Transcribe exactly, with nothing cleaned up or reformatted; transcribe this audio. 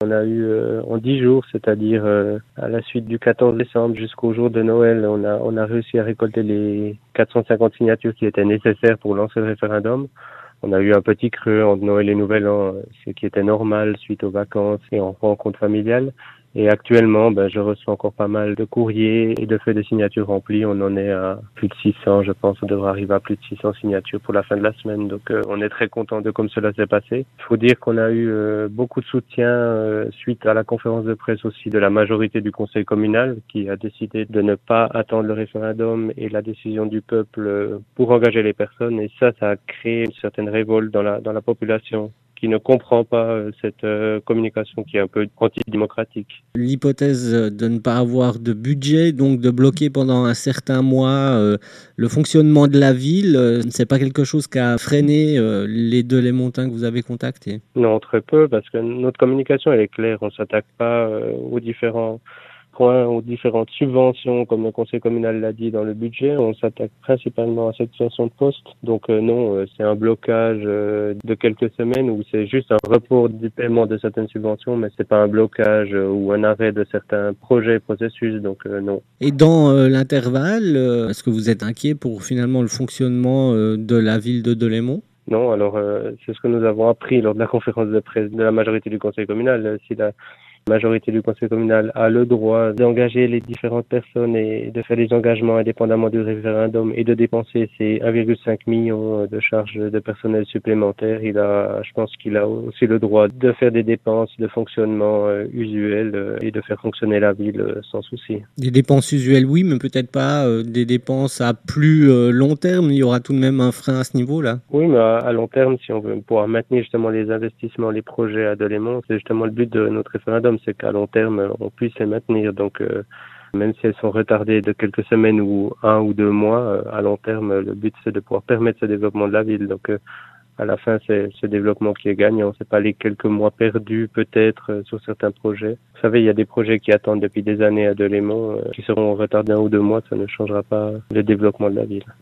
On a eu euh, en dix jours, c'est-à-dire euh, à la suite du quatorze décembre jusqu'au jour de Noël, on a, on a réussi à récolter les quatre cent cinquante signatures qui étaient nécessaires pour lancer le référendum. On a eu un petit creux entre Noël et Nouvel An, ce qui était normal suite aux vacances et en rencontre familiale. Et actuellement, ben, je reçois encore pas mal de courriers et de feuilles de signatures remplies. On en est à plus de six cents, je pense. On devrait arriver à plus de six cents signatures pour la fin de la semaine. Donc, euh, on est très content de comme cela s'est passé. Il faut dire qu'on a eu euh, beaucoup de soutien euh, suite à la conférence de presse aussi de la majorité du conseil communal qui a décidé de ne pas attendre le référendum et la décision du peuple euh, pour engager les personnes. Et ça, ça a créé une certaine révolte dans la, dans la population, qui ne comprend pas euh, cette euh, communication qui est un peu antidémocratique. L'hypothèse de ne pas avoir de budget, donc de bloquer pendant un certain mois euh, le fonctionnement de la ville, euh, c'est pas quelque chose qui a freiné euh, les deux Lémontins que vous avez contactés? Non, très peu, parce que notre communication, elle est claire. On s'attaque pas euh, aux différents points, aux différentes subventions, comme le conseil communal l'a dit dans le budget. On s'attaque principalement à cette création de poste. Donc euh, non, euh, c'est un blocage euh, de quelques semaines ou c'est juste un report du paiement de certaines subventions, mais c'est pas un blocage euh, ou un arrêt de certains projets, processus. Donc euh, non. Et dans euh, l'intervalle, euh, est-ce que vous êtes inquiet pour finalement le fonctionnement euh, de la ville de Delémont? Non, alors euh, c'est ce que nous avons appris lors de la conférence de presse de la majorité du conseil communal. Euh, Si la majorité du conseil communal a le droit d'engager les différentes personnes et de faire des engagements indépendamment du référendum et de dépenser ces un virgule cinq million de charges de personnel supplémentaires, il a, je pense qu'il a aussi le droit de faire des dépenses de fonctionnement euh, usuelles euh, et de faire fonctionner la ville euh, sans souci. Des dépenses usuelles, oui, mais peut-être pas euh, des dépenses à plus euh, long terme. Il y aura tout de même un frein à ce niveau-là. Oui, mais à, à long terme, si on veut pouvoir maintenir justement les investissements, les projets à Delémont, c'est justement le but de notre référendum, c'est qu'à long terme, on puisse les maintenir. Donc, euh, même si elles sont retardées de quelques semaines ou un ou deux mois, euh, à long terme, le but c'est de pouvoir permettre ce développement de la ville. Donc, euh, à la fin, c'est ce développement qui est gagnant. C'est pas les quelques mois perdus peut-être euh, sur certains projets. Vous savez, il y a des projets qui attendent depuis des années à Delémont, euh, qui seront retardés un ou deux mois, ça ne changera pas le développement de la ville.